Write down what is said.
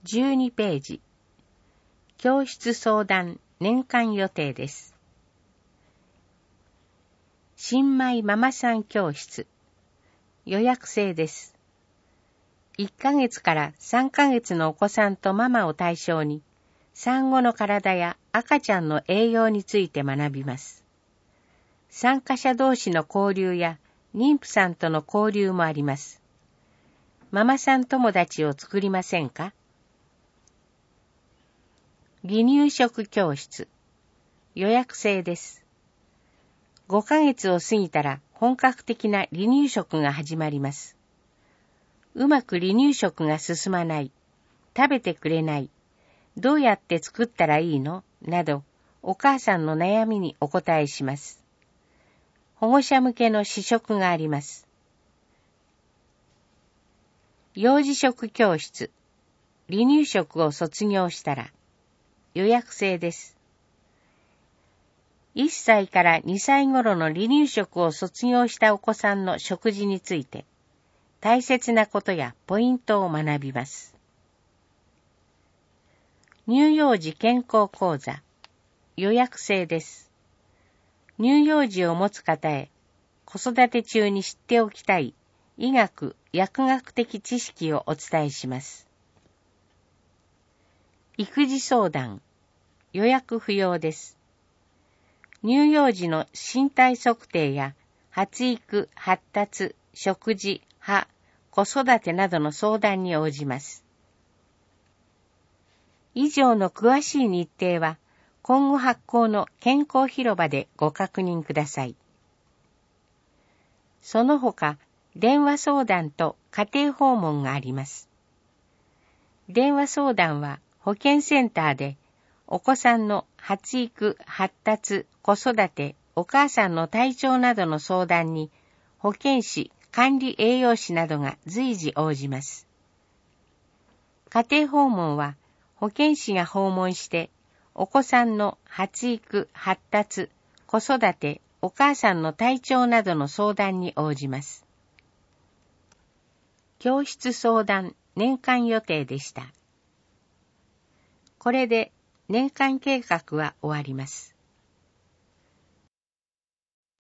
12ページ。教室相談年間予定です。新米ママさん教室。予約制です。1ヶ月から3ヶ月のお子さんとママを対象に、産後の体や赤ちゃんの栄養について学びます。参加者同士の交流や妊婦さんとの交流もあります。ママさん友達を作りませんか？離乳食教室。予約制です。5ヶ月を過ぎたら本格的な離乳食が始まります。うまく離乳食が進まない、食べてくれない、どうやって作ったらいいの？など、お母さんの悩みにお答えします。保護者向けの試食があります。幼児食教室。離乳食を卒業したら、予約制です。1歳から2歳頃の離乳食を卒業したお子さんの食事について、大切なことやポイントを学びます。乳幼児健康講座。予約制です。乳幼児を持つ方へ、子育て中に知っておきたい医学・薬学的知識をお伝えします。育児相談。予約不要です。乳幼児の身体測定や発育・発達、食事、歯、子育てなどの相談に応じます。以上の詳しい日程は今後発行の健康広場でご確認ください。その他、電話相談と家庭訪問があります。電話相談は保健センターでお子さんの発育、発達、子育て、お母さんの体調などの相談に保健師、管理栄養士などが随時応じます。家庭訪問は保健師が訪問してお子さんの発育、発達、子育て、お母さんの体調などの相談に応じます。教室相談年間予定でした。これで年間計画は終わります。